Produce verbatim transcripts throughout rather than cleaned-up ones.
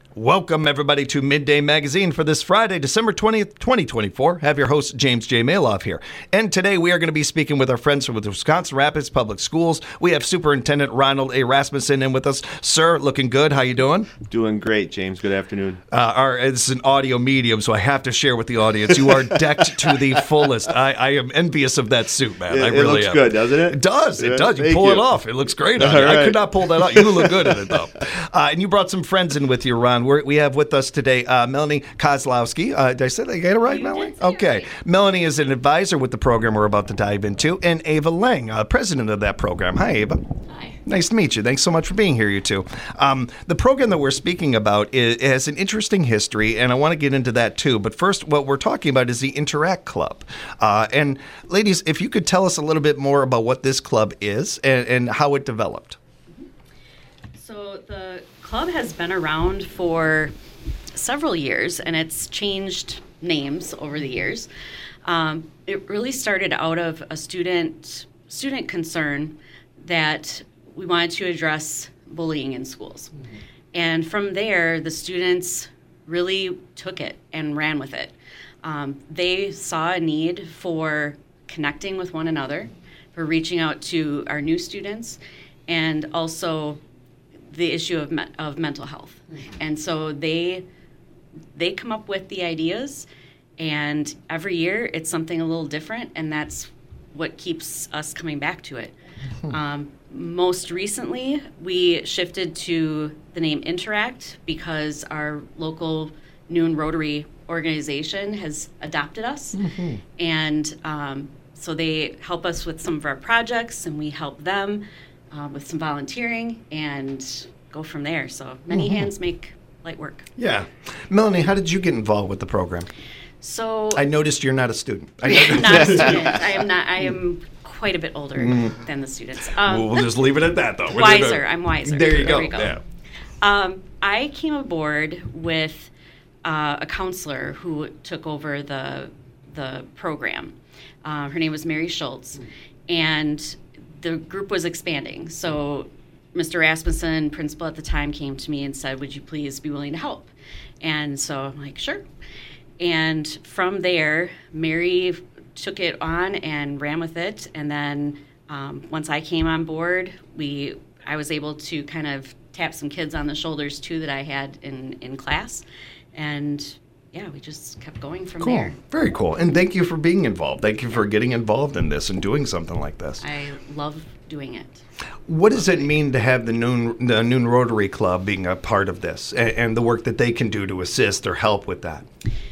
Welcome, everybody, to Midday Magazine for this Friday, December twentieth, twenty twenty-four. Have your host, James J. Maloff, here. And today we are going to be speaking with our friends from the Wisconsin Rapids Public Schools. We have Superintendent Ronald A. Rasmussen in with us. Sir, looking good. How you doing? Doing great, James. Good afternoon. Uh, our, it's an audio medium, so I have to share with the audience. You are decked to the fullest. I, I am envious of that suit, man. It, I really it looks am. good, doesn't it? It does. It Yeah, does. You thank pull you. it off. It looks great on All you. I right. could not pull that off. You look good in it, though. Uh, and you brought some friends in with you, Ron. We're, we have with us today uh, Melanie Kozlowski. Uh, did I say that? You got it right, You Melanie? did say it Okay. right. Melanie is an advisor with the program we're about to dive into, and Ava Lang, uh, president of that program. Hi, Ava. Hi. Nice to meet you. Thanks so much for being here, you two. Um, the program that we're speaking about is, it has an interesting history, and I want to get into that too. But first, what we're talking about is the Interact Club. Uh, and ladies, if you could tell us a little bit more about what this club is and, and how it developed. So the club has been around for several years, and it's changed names over the years. Um, it really started out of a student student concern that we wanted to address bullying in schools. Mm-hmm. And from there, the students really took it and ran with it. Um, they saw a need for connecting with one another, for reaching out to our new students, and also the issue of me- of mental health. Mm-hmm. And so they they come up with the ideas, and every year it's something a little different, and that's what keeps us coming back to it. Mm-hmm. Um, most recently, we shifted to the name Interact because our local Noon Rotary organization has adopted us, mm-hmm. and um, so they help us with some of our projects, and we help them uh, with some volunteering and go from there. So many mm-hmm. hands make light work. Yeah. Melanie, how did you get involved with the program? So I noticed you're not a student. I not a student. I am not. I am quite a bit older mm. than the students. Um, we'll just leave it at that, though. Wiser. I'm wiser. There you there go. We go. Yeah. Um, I came aboard with uh, a counselor who took over the the program. Uh, her name was Mary Schultz, and the group was expanding. So Mister Rasmussen, principal at the time, came to me and said, "Would you please be willing to help?" And so I'm like, "Sure." And from there, Mary took it on and ran with it. And then um, once I came on board, we I was able to kind of tap some kids on the shoulders too that I had in, in class. And yeah, we just kept going from cool. there. Very cool. And thank you for being involved. Thank you for getting involved in this and doing something like this. I love doing it. What does it mean to have the Noon, the Noon Rotary Club being a part of this and, and the work that they can do to assist or help with that?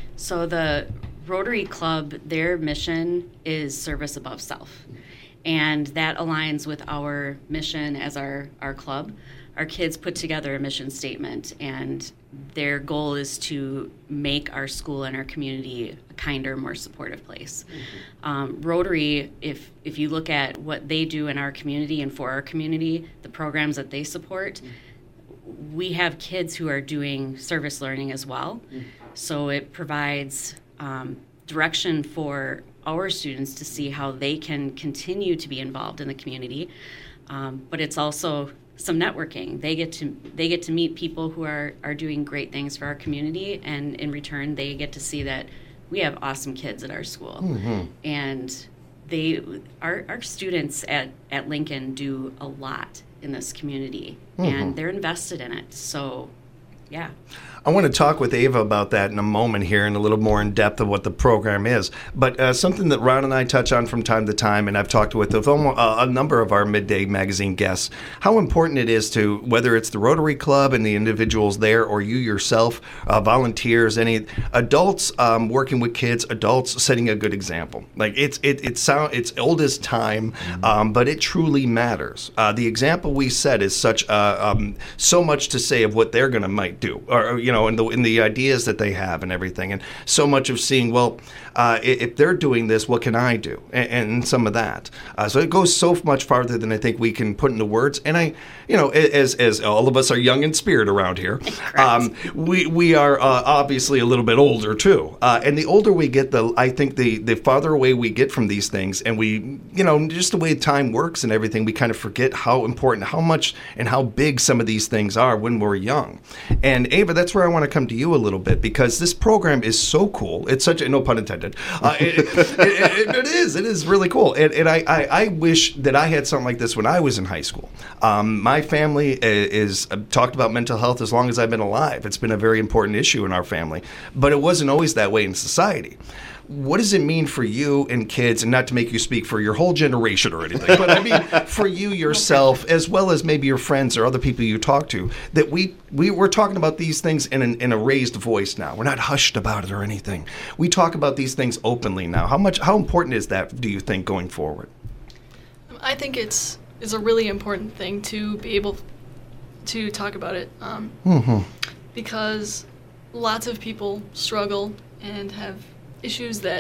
So the Rotary Club, their mission is service above self. And that aligns with our mission as our, our club. Our kids put together a mission statement, and their goal is to make our school and our community a kinder, more supportive place. Mm-hmm. Um, Rotary, if if you look at what they do in our community and for our community, the programs that they support, mm-hmm. we have kids who are doing service learning as well. Mm-hmm. So it provides um, direction for our students to see how they can continue to be involved in the community. Um, but it's also some networking. They get to they get to meet people who are, are doing great things for our community, and in return they get to see that we have awesome kids at our school. Mm-hmm. And they our our students at, at Lincoln do a lot in this community, mm-hmm. and they're invested in it. So yeah. I want to talk with Ava about that in a moment here and a little more in depth of what the program is. But uh, something that Ron and I touch on from time to time, and I've talked with a, a number of our Midday Magazine guests, how important it is to, whether it's the Rotary Club and the individuals there or you yourself, uh, volunteers, any adults um, working with kids, adults setting a good example. Like it's it, it sound, it's old as time, um, but it truly matters. Uh, the example we set is such uh, um, so much to say of what they're going to might do, or you know, in the in the ideas that they have and everything, and so much of seeing, well, uh, if they're doing this, what can I do, and, and some of that. Uh, so it goes so much farther than I think we can put into words. And I, you know, as as all of us are young in spirit around here, um, we we are uh, obviously a little bit older too. Uh, and the older we get, the I think the the farther away we get from these things, and we, you know, just the way time works and everything, we kind of forget how important, how much, and how big some of these things are when we're young. And Ava, that's where I want to come to you a little bit, because this program is so cool. It's such a, no pun intended. Uh, it, it, it, it is. It is really cool. And, and I, I, I wish that I had something like this when I was in high school. Um, my family is, is uh, talked about mental health as long as I've been alive. It's been a very important issue in our family, but it wasn't always that way in society. What does it mean for you and kids, and not to make you speak for your whole generation or anything, but I mean for you yourself, as well as maybe your friends or other people you talk to, that we, we, we're talking about these things in, an, in a raised voice now. We're not hushed about it or anything. We talk about these things openly now. How much, how important is that, do you think, going forward? I think it's, it's a really important thing to be able to talk about it, um, mm-hmm. because lots of people struggle and have issues that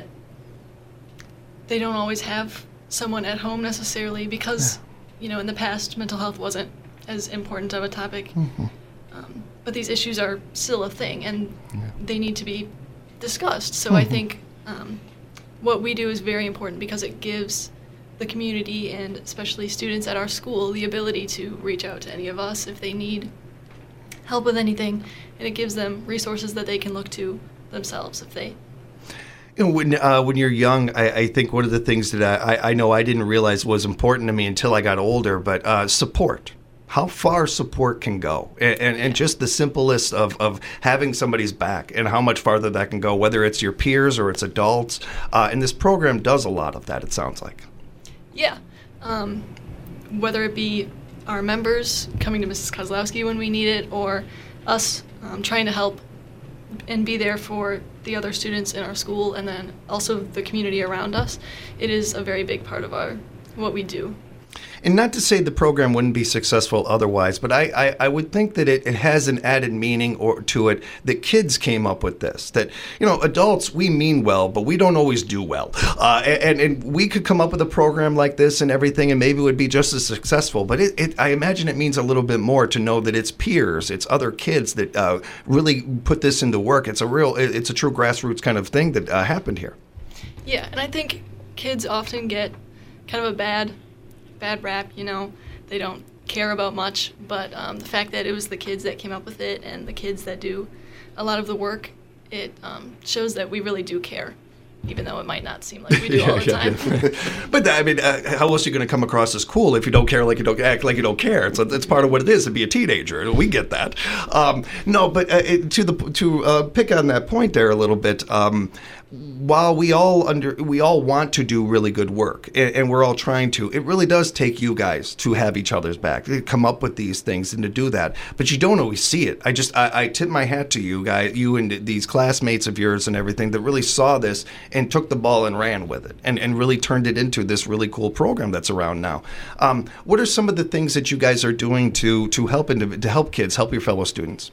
they don't always have someone at home necessarily, because, yeah. you know, in the past, mental health wasn't as important of a topic. Mm-hmm. Um, but these issues are still a thing, and yeah. they need to be discussed. So mm-hmm. I think um, what we do is very important, because it gives the community, and especially students at our school, the ability to reach out to any of us if they need help with anything, and it gives them resources that they can look to themselves if they You know, when uh, when you're young, I, I think one of the things that I, I know I didn't realize was important to me until I got older, but uh, support. How far support can go, and, and, and just the simplest of, of having somebody's back, and how much farther that can go, whether it's your peers or it's adults. Uh, and this program does a lot of that, it sounds like. Yeah. Um, whether it be our members coming to Missus Kozlowski when we need it, or us um, trying to help and be there for the other students in our school, and then also the community around us. It is a very big part of our what we do. And not to say the program wouldn't be successful otherwise, but I, I, I would think that it, it has an added meaning or to it that kids came up with this. That, you know, adults, we mean well, but we don't always do well. Uh, and, and we could come up with a program like this and everything, and maybe it would be just as successful. But it, it, I imagine it means a little bit more to know that it's peers, it's other kids that uh, really put this into work. It's a real, it's a true grassroots kind of thing that uh, happened here. Yeah, and I think kids often get kind of a bad bad rap, you know, they don't care about much, but um, the fact that it was the kids that came up with it and the kids that do a lot of the work, it um, shows that we really do care, even though it might not seem like we do yeah, all the yeah, time. Yeah. But I mean, uh, how else are you going to come across as cool if you don't care, like you don't act like you don't care? It's, it's part of what it is to be a teenager. We get that. Um, no, but uh, it, to the to uh, pick on that point there a little bit. Um, While we all under we all want to do really good work, and, and we're all trying to, it really does take you guys to have each other's back, to come up with these things and to do that. But you don't always see it. I just I, I tip my hat to you guys, you and these classmates of yours and everything that really saw this and took the ball and ran with it, and, and really turned it into this really cool program that's around now. Um, what are some of the things that you guys are doing to to help indiv- to help kids, help your fellow students?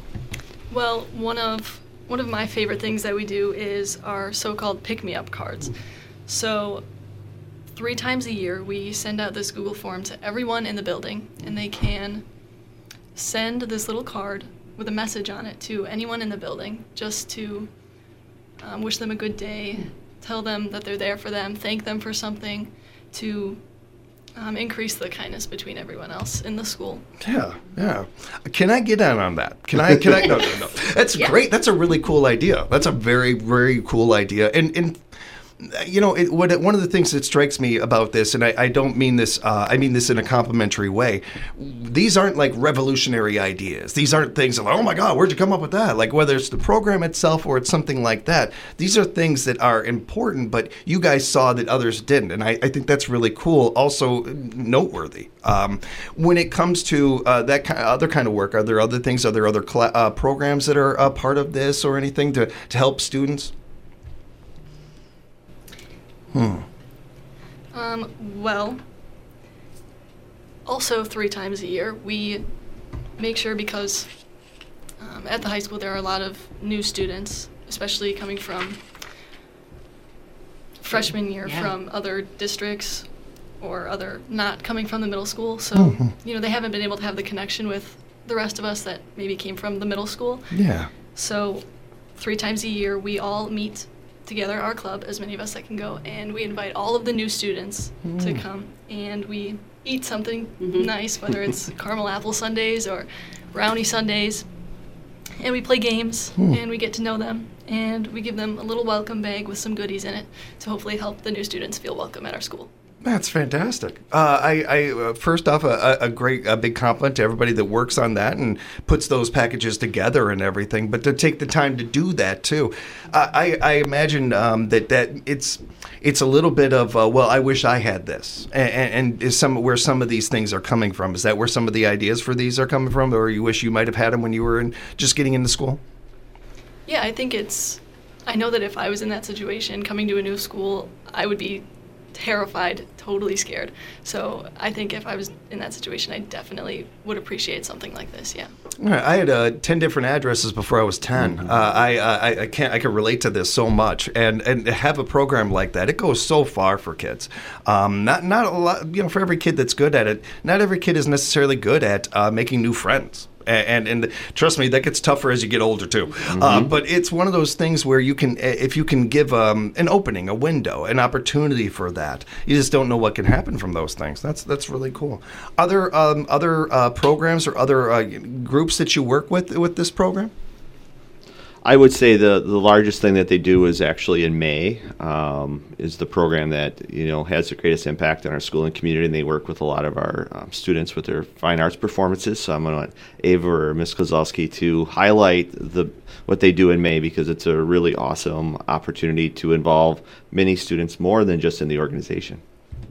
Well, one of One of my favorite things that we do is our so-called pick-me-up cards. So three times a year, we send out this Google form to everyone in the building, and they can send this little card with a message on it to anyone in the building, just to um, wish them a good day, tell them that they're there for them, thank them for something, to Um, increase the kindness between everyone else in the school. Yeah, yeah. Can I get in on that? Can I? Can I? No, no, no. That's yeah. great. That's a really cool idea. That's a very, very cool idea. And and you know, it, what, one of the things that strikes me about this, and I, I don't mean this, uh, I mean this in a complimentary way, these aren't like revolutionary ideas. These aren't things like, oh my God, where'd you come up with that? Like whether it's the program itself or it's something like that, these are things that are important, but you guys saw that others didn't. And I, I think that's really cool, also noteworthy. Um, when it comes to uh, that kind of other kind of work, are there other things, are there other cl- uh, programs that are uh, part of this or anything to, to help students? Hmm. Um, well, also three times a year, we make sure, because um, at the high school there are a lot of new students, especially coming from freshman year yeah. from other districts or other, not coming from the middle school. So, mm-hmm. you know, they haven't been able to have the connection with the rest of us that maybe came from the middle school. Yeah. So three times a year, we all meet together, our club, as many of us that can go, and we invite all of the new students mm. to come, and we eat something mm-hmm. nice, whether it's caramel apple sundaes or brownie sundaes, and we play games, Hmm. and we get to know them, and we give them a little welcome bag with some goodies in it to hopefully help the new students feel welcome at our school. That's fantastic. Uh, I, I uh, first off, a, a great, a big compliment to everybody that works on that and puts those packages together and everything. But to take the time to do that too, uh, I, I imagine um, that that it's it's a little bit of uh, well, I wish I had this, and, and is some where some of these things are coming from. Is that where some of the ideas for these are coming from, or you wish you might have had them when you were in, just getting into school? Yeah, I think it's. I know that if I was in that situation, coming to a new school, I would be terrified, totally scared. So I think if I was in that situation, I definitely would appreciate something like this. Yeah. All right, I had uh, ten different addresses before I was ten. Uh, I, I I can't I can relate to this so much, and and to have a program like that, it goes so far for kids. Um, not not a lot, you know, for every kid that's good at it. Not every kid is necessarily good at uh, making new friends. And, and and trust me, that gets tougher as you get older too. Mm-hmm. Uh, but it's one of those things where you can, if you can give um, an opening, a window, an opportunity for that, you just don't know what can happen from those things. That's that's really cool. Other um, other uh, programs or other uh, groups that you work with with this program? I would say the, the largest thing that they do is actually in May, um, is the program that, you know, has the greatest impact on our school and community, and they work with a lot of our um, students with their fine arts performances. So I'm going to want Ava or Miz Kozlowski to highlight the what they do in May, because it's a really awesome opportunity to involve many students more than just in the organization.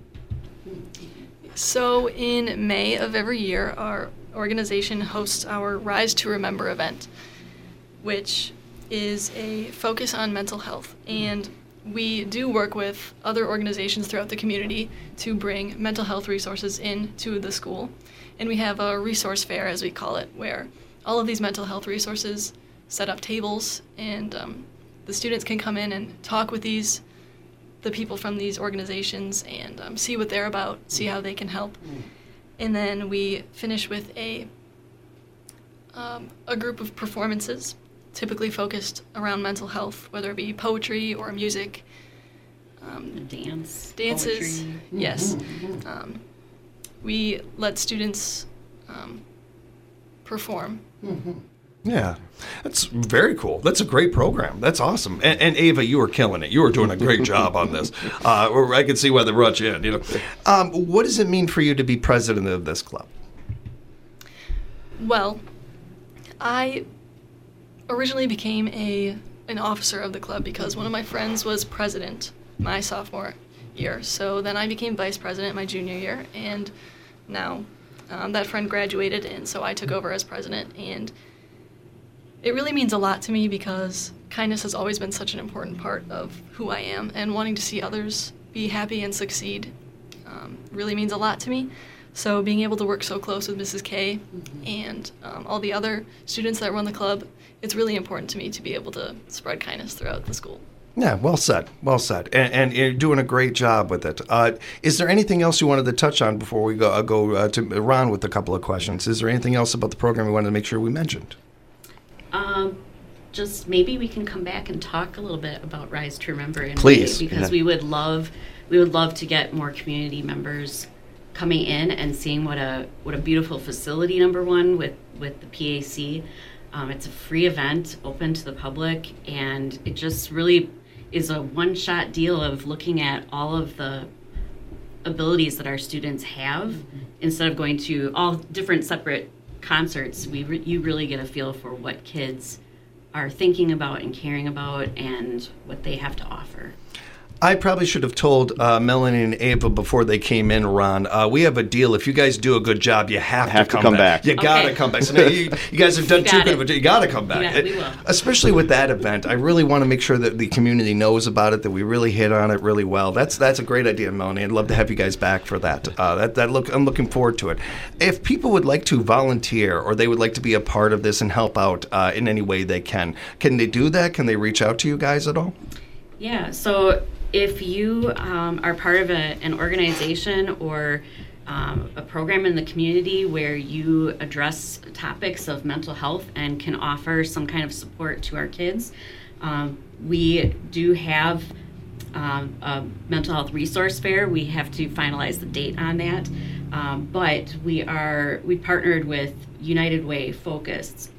So in May of every year, our organization hosts our Rise to Remember event, which is a focus on mental health. And we do work with other organizations throughout the community to bring mental health resources into the school. And we have a resource fair, as we call it, where all of these mental health resources set up tables, and um, the students can come in and talk with these the people from these organizations and um, see what they're about, see how they can help. And then we finish with a um, a group of performances, typically focused around mental health, whether it be poetry or music. Um, Dance. Dances, Poetry. yes. Um, we let students um, perform. Yeah, that's very cool. That's a great program. That's awesome. And, and Ava, you were killing it. You were doing a great job on this. Uh, or I can see why they brought you in. You know, um, what does it mean for you to be president of this club? Well, I originally became a an officer of the club because one of my friends was president my sophomore year. So then I became vice president my junior year, and now um, that friend graduated, and so I took over as president. And it really means a lot to me because kindness has always been such an important part of who I am, and wanting to see others be happy and succeed um, really means a lot to me. So being able to work so close with Missus K mm-hmm. and um, all the other students that run the club, it's really important to me to be able to spread kindness throughout the school. Yeah, well said, well said, and, and you're doing a great job with it. Uh, is there anything else you wanted to touch on before we go uh, go uh, to Ron with a couple of questions? Is there anything else about the program we wanted to make sure we mentioned? Um, just maybe we can come back and talk a little bit about Rise to Remember in Please, May, because yeah. we would love we would love to get more community members coming in and seeing what a what a beautiful facility, number one, with with the P A C. Um, it's a free event, open to the public, and it just really is a one-shot deal of looking at all of the abilities that our students have. Mm-hmm. Instead of going to all different separate concerts, we re- you really get a feel for what kids are thinking about and caring about and what they have to offer. I probably should have told uh, Melanie and Ava before they came in, Ron. Uh, we have a deal. If you guys do a good job, you have, have to come, to come back. back. You got to Okay. come back. So now you, you guys have done You too got good of a it. job. You got to come back. Yeah, we will. Especially with that event, I really want to make sure that the community knows about it, that we really hit on it really well. That's that's a great idea, Melanie. I'd love to have you guys back for that. Uh, that that look, I'm looking forward to it. If people would like to volunteer or they would like to be a part of this and help out uh, in any way they can, can they do that? Can they reach out to you guys at all? Yeah, so if you um, are part of a, an organization or um, a program in the community where you address topics of mental health and can offer some kind of support to our kids, um, we do have um, a mental health resource fair. We have to finalize the date on that, um, but we are we partnered with United Way Focus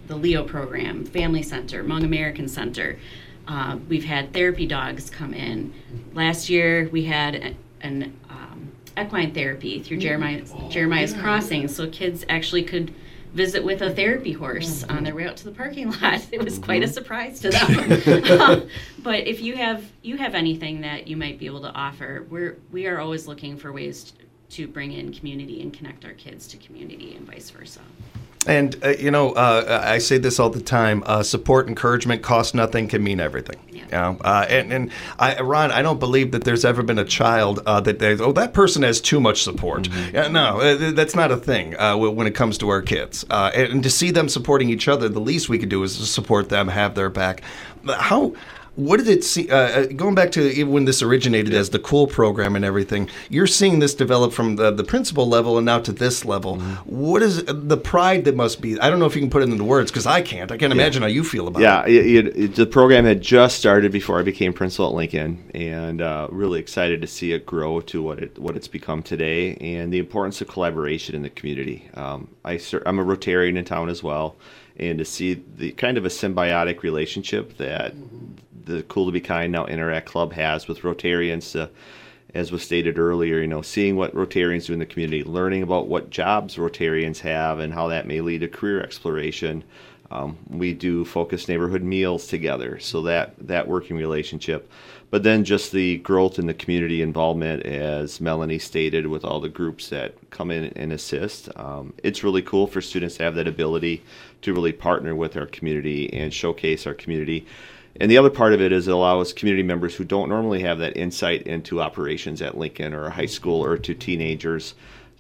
the Leo program, Family Center, Hmong American Center. Uh, we've had therapy dogs come in. Last year we had a, an um, equine therapy through Jeremiah's, Jeremiah's Crossing, so kids actually could visit with a therapy horse on their way out to the parking lot. It was quite a surprise to them. um, but if you have you have anything that you might be able to offer, we're we are always looking for ways to bring in community and connect our kids to community and vice versa. And, uh, you know, uh, I say this all the time, uh, support, encouragement, cost nothing, can mean everything. Yeah. You know? uh, and and I, Ron, I don't believe that there's ever been a child uh, that, they, oh, that person has too much support. Mm-hmm. Uh, no, uh, that's not a thing uh, when it comes to our kids. Uh, and, and to see them supporting each other, the least we could do is support them, have their back. How... What did it see? Uh, going back to even when this originated yeah. as the COOL program and everything, you're seeing this develop from the, the principal level and now to this level. Mm-hmm. What is the pride that must be? I don't know if you can put it into words because I can't. I can't yeah. imagine how you feel about yeah, it. Yeah, it, it, the program had just started before I became principal at Lincoln, and uh, really excited to see it grow to what it what it's become today, and the importance of collaboration in the community. Um, I, I'm a Rotarian in town as well, and to see the kind of a symbiotic relationship that the Cool to Be Kind Now Interact Club has with Rotarians, uh, as was stated earlier, you know, seeing what Rotarians do in the community, learning about what jobs Rotarians have and how that may lead to career exploration. Um, we do focused neighborhood meals together, so that, that working relationship. But then just the growth in the community involvement, as Melanie stated, with all the groups that come in and assist. Um, it's really cool for students to have that ability to really partner with our community and showcase our community. And the other part of it is it allows community members who don't normally have that insight into operations at Lincoln or a high school or to teenagers,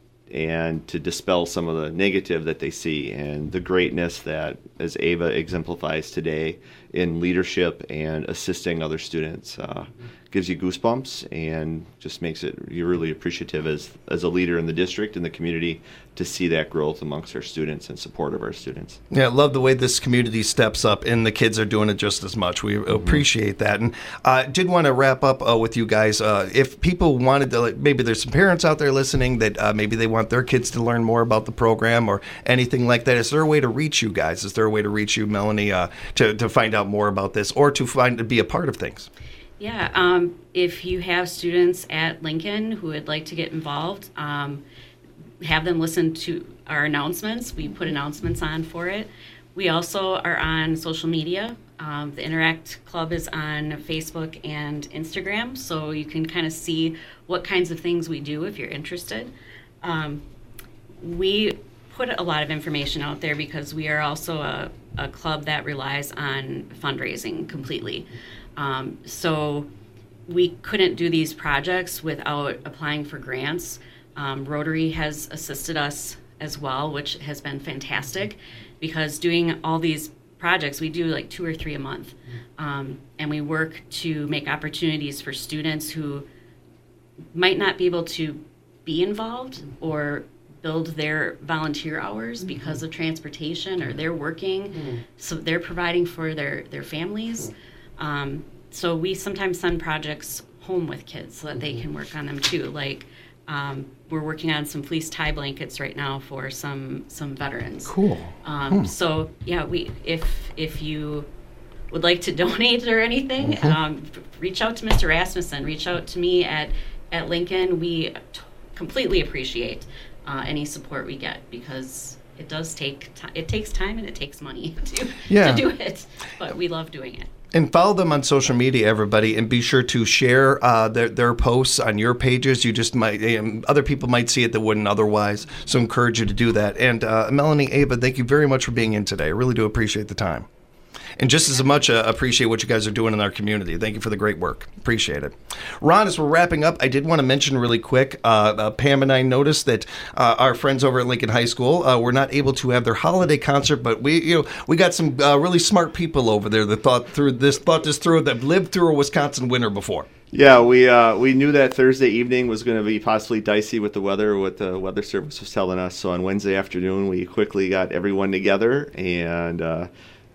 and to dispel some of the negative that they see and the greatness that, as Ava exemplifies today, in leadership and assisting other students. Uh, gives you goosebumps and just makes it, you're really appreciative as, as a leader in the district and the community to see that growth amongst our students and support of our students. Yeah, I love the way this community steps up, and the kids are doing it just as much. We mm-hmm. appreciate that. And I uh, did want to wrap up uh, with you guys. Uh, if people wanted to, like, maybe there's some parents out there listening that uh, maybe they want their kids to learn more about the program or anything like that, is there a way to reach you guys? Is there a way to reach you, Melanie, uh, to, to find out more about this or to find to be a part of things? Yeah, um, if you have students at Lincoln who would like to get involved, um, have them listen to our announcements. We put announcements on for it. We also are on social media. Um, the Interact Club is on Facebook and Instagram, so you can kind of see what kinds of things we do if you're interested. Um, we put a lot of information out there because we are also a, a club that relies on fundraising completely. Um, so we couldn't do these projects without applying for grants. Um, Rotary has assisted us as well, which has been fantastic, because doing all these projects, we do like two or three a month. Um, and we work to make opportunities for students who might not be able to be involved or build their volunteer hours because of transportation, or they're working, so they're providing for their, their families. Um, so we sometimes send projects home with kids so that they can work on them too. Like um, we're working on some fleece tie blankets right now for some some veterans. Cool. Um, hmm. So yeah, we if if you would like to donate or anything, mm-hmm. um, reach out to Mister Rasmussen. Reach out to me at at Lincoln. We t- completely appreciate uh, any support we get, because it does take t- it takes time and it takes money to yeah. to do it, but we love doing it. And follow them on social media, everybody, and be sure to share uh, their, their posts on your pages. You just might, um, other people might see it that wouldn't otherwise, so encourage you to do that. And uh, Melanie, Ava, thank you very much for being in today. I really do appreciate the time. And just as much uh, appreciate what you guys are doing in our community. Thank you for the great work. Appreciate it. Ron, as we're wrapping up, I did want to mention really quick, uh, uh, Pam and I noticed that uh, our friends over at Lincoln High School uh, were not able to have their holiday concert, but we, you know, we got some uh, really smart people over there that thought through this, thought this through, that lived through a Wisconsin winter before. Yeah, we uh, we knew that Thursday evening was going to be possibly dicey with the weather, what the weather service was telling us. So on Wednesday afternoon, we quickly got everyone together and uh,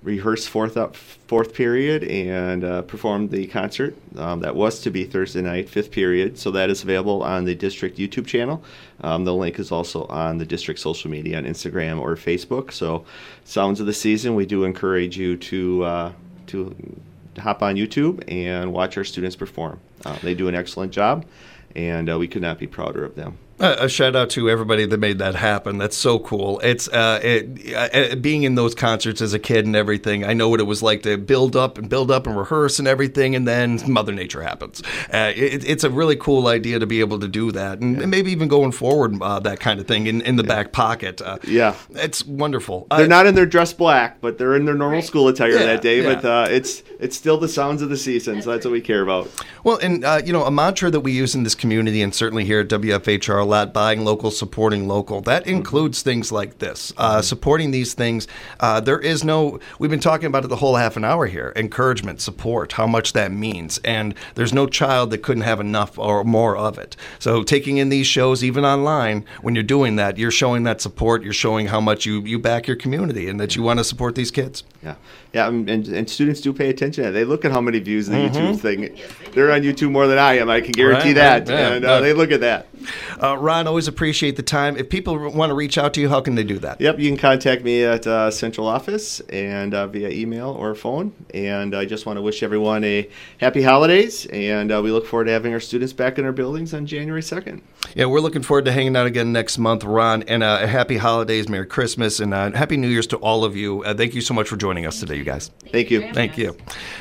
rehearsed fourth up fourth period and uh, performed the concert. Um, that was to be Thursday night, fifth period. So that is available on the district YouTube channel. Um, the link is also on the district social media on Instagram or Facebook. So, Sounds of the Season, we do encourage you to uh, to hop on YouTube and watch our students perform. Uh, they do an excellent job, and uh, we could not be prouder of them. Uh, a shout out to everybody that made that happen. That's so cool. It's uh, it, uh, being in those concerts as a kid and everything. I know what it was like to build up and build up and rehearse and everything, and then Mother Nature happens. Uh, it, it's a really cool idea to be able to do that, and, yeah. and maybe even going forward, uh, that kind of thing in, in the yeah. back pocket. Uh, yeah, it's wonderful. They're uh, not in their dress black, but they're in their normal right. school attire yeah, that day. yeah. But uh, it's it's still the sounds of the season, so that's what we care about. Well, and uh, you know, a mantra that we use in this community, and certainly here at W F H R a lot, buying local, supporting local. That includes things like this, uh, supporting these things. Uh, there is no, we've been talking about it the whole half an hour here, encouragement, support, how much that means. And there's no child that couldn't have enough or more of it. So taking in these shows, even online, when you're doing that, you're showing that support, you're showing how much you, you back your community and that you want to support these kids. Yeah. Yeah, and, and students do pay attention. They look at how many views the mm-hmm. YouTube thing. They're on YouTube more than I am. I can guarantee right, that. Right, yeah, and uh, they look at that. Uh, Ron, always appreciate the time. If people want to reach out to you, how can they do that? Yep, you can contact me at uh, central office and uh, via email or phone. And I just want to wish everyone a happy holidays. And uh, we look forward to having our students back in our buildings on January second. Yeah, we're looking forward to hanging out again next month, Ron. And uh, happy holidays, Merry Christmas, and uh, Happy New Year's to all of you. Uh, thank you so much for joining us today, you guys. Thank you. Thank you.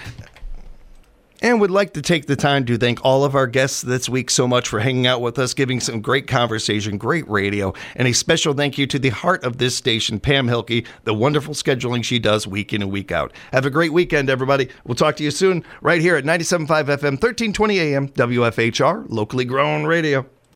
And would like to take the time to thank all of our guests this week so much for hanging out with us, giving some great conversation, great radio, and a special thank you to the heart of this station, Pam Hilke, the wonderful scheduling she does week in and week out. Have a great weekend, everybody. We'll talk to you soon right here at ninety-seven point five F M, thirteen twenty A M, W F H R, locally grown radio.